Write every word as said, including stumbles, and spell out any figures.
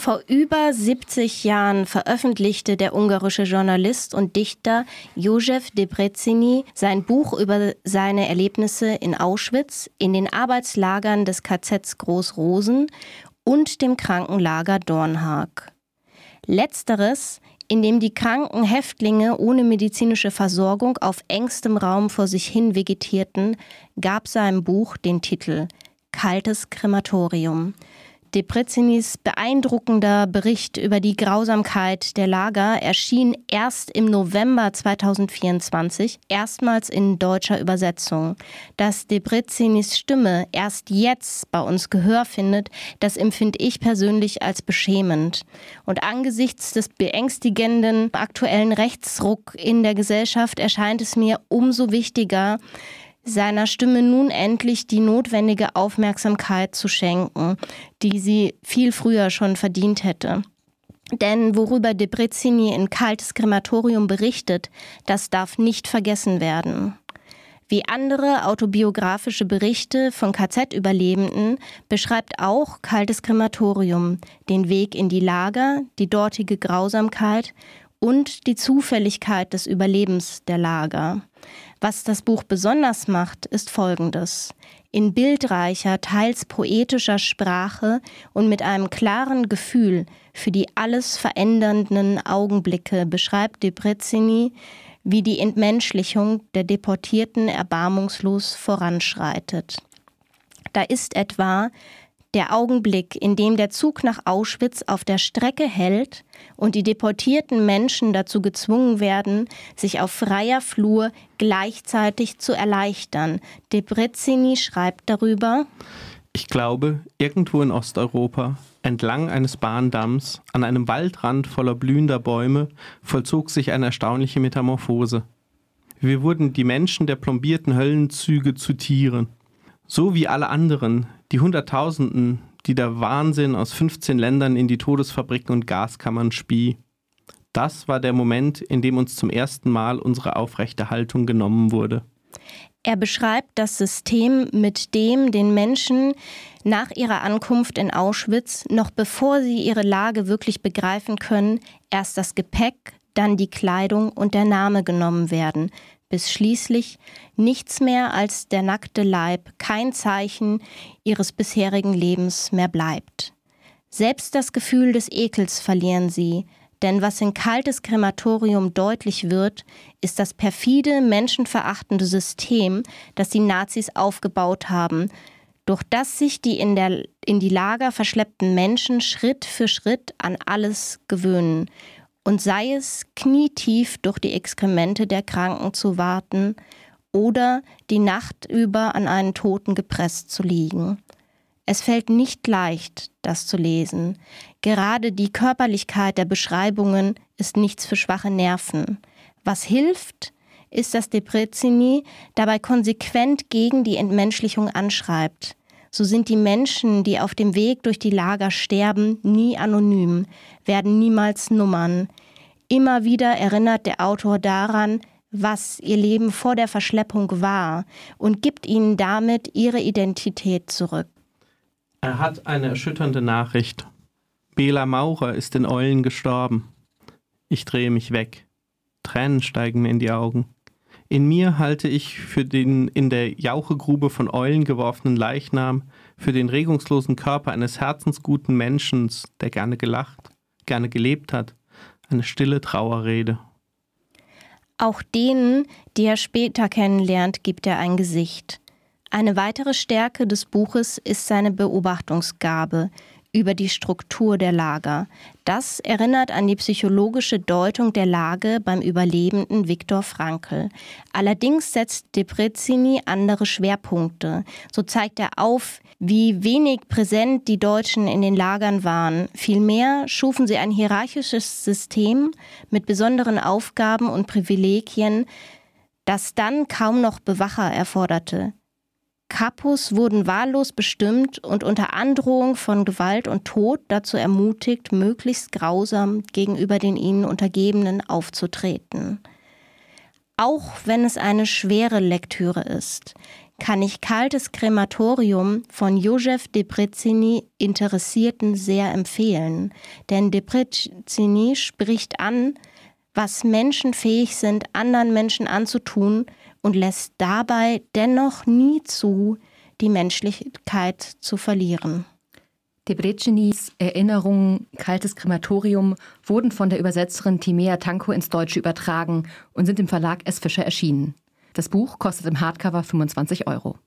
Vor über siebzig Jahren veröffentlichte der ungarische Journalist und Dichter József Debreceni sein Buch über seine Erlebnisse in Auschwitz, in den Arbeitslagern des K Zs Groß-Rosen und dem Krankenlager Dornhag. Letzteres, in dem die kranken Häftlinge ohne medizinische Versorgung auf engstem Raum vor sich hin vegetierten, gab seinem Buch den Titel »Kaltes Krematorium«. Debrecenis beeindruckender Bericht über die Grausamkeit der Lager erschien erst im November zweitausendvierundzwanzig, erstmals in deutscher Übersetzung. Dass Debrecenis Stimme erst jetzt bei uns Gehör findet, das empfinde ich persönlich als beschämend. Und angesichts des beängstigenden aktuellen Rechtsruck in der Gesellschaft erscheint es mir umso wichtiger, seiner Stimme nun endlich die notwendige Aufmerksamkeit zu schenken, die sie viel früher schon verdient hätte. Denn worüber Debreceni in Kaltes Krematorium berichtet, das darf nicht vergessen werden. Wie andere autobiografische Berichte von K Z-Überlebenden beschreibt auch Kaltes Krematorium den Weg in die Lager, die dortige Grausamkeit und die Zufälligkeit des Überlebens der Lager. Was das Buch besonders macht, ist Folgendes. In bildreicher, teils poetischer Sprache und mit einem klaren Gefühl für die alles verändernden Augenblicke beschreibt Debreceni, wie die Entmenschlichung der Deportierten erbarmungslos voranschreitet. Da ist etwa der Augenblick, in dem der Zug nach Auschwitz auf der Strecke hält und die deportierten Menschen dazu gezwungen werden, sich auf freier Flur gleichzeitig zu erleichtern. Debreceni schreibt darüber: Ich glaube, irgendwo in Osteuropa, entlang eines Bahndamms, an einem Waldrand voller blühender Bäume, vollzog sich eine erstaunliche Metamorphose. Wir wurden die Menschen der plombierten Höllenzüge zu Tieren. So wie alle anderen, die Hunderttausenden, die der Wahnsinn aus fünfzehn Ländern in die Todesfabriken und Gaskammern spie. Das war der Moment, in dem uns zum ersten Mal unsere aufrechte Haltung genommen wurde. Er beschreibt das System, mit dem den Menschen nach ihrer Ankunft in Auschwitz, noch bevor sie ihre Lage wirklich begreifen können, erst das Gepäck, dann die Kleidung und der Name genommen werden, bis schließlich nichts mehr als der nackte Leib, kein Zeichen ihres bisherigen Lebens mehr bleibt. Selbst das Gefühl des Ekels verlieren sie, denn was in Kaltes Krematorium deutlich wird, ist das perfide, menschenverachtende System, das die Nazis aufgebaut haben, durch das sich die in, der, in die Lager verschleppten Menschen Schritt für Schritt an alles gewöhnen. Und sei es knietief durch die Exkremente der Kranken zu warten oder die Nacht über an einen Toten gepresst zu liegen. Es fällt nicht leicht, das zu lesen. Gerade die Körperlichkeit der Beschreibungen ist nichts für schwache Nerven. Was hilft, ist, dass Debreceni dabei konsequent gegen die Entmenschlichung anschreibt. So sind die Menschen, die auf dem Weg durch die Lager sterben, nie anonym, werden niemals Nummern. Immer wieder erinnert der Autor daran, was ihr Leben vor der Verschleppung war und gibt ihnen damit ihre Identität zurück. Er hat eine erschütternde Nachricht. Bela Maurer ist in Eulen gestorben. Ich drehe mich weg. Tränen steigen mir in die Augen. In mir halte ich für den in der Jauchegrube von Eulen geworfenen Leichnam, für den regungslosen Körper eines herzensguten Menschen, der gerne gelacht, gerne gelebt hat, eine stille Trauerrede. Auch denen, die er später kennenlernt, gibt er ein Gesicht. Eine weitere Stärke des Buches ist seine Beobachtungsgabe über die Struktur der Lager. Das erinnert an die psychologische Deutung der Lage beim Überlebenden Viktor Frankl. Allerdings setzt Debreceni andere Schwerpunkte. So zeigt er auf, wie wenig präsent die Deutschen in den Lagern waren. Vielmehr schufen sie ein hierarchisches System mit besonderen Aufgaben und Privilegien, das dann kaum noch Bewacher erforderte. Kapus wurden wahllos bestimmt und unter Androhung von Gewalt und Tod dazu ermutigt, möglichst grausam gegenüber den ihnen Untergebenen aufzutreten. Auch wenn es eine schwere Lektüre ist, kann ich Kaltes Krematorium von Józef Debreceni Interessierten sehr empfehlen. Denn Debreceni spricht an, was Menschen fähig sind, anderen Menschen anzutun und lässt dabei dennoch nie zu, die Menschlichkeit zu verlieren. Debrecenis Erinnerungen Kaltes Krematorium wurden von der Übersetzerin Timea Tanko ins Deutsche übertragen und sind im Verlag S. Fischer erschienen. Das Buch kostet im Hardcover fünfundzwanzig Euro.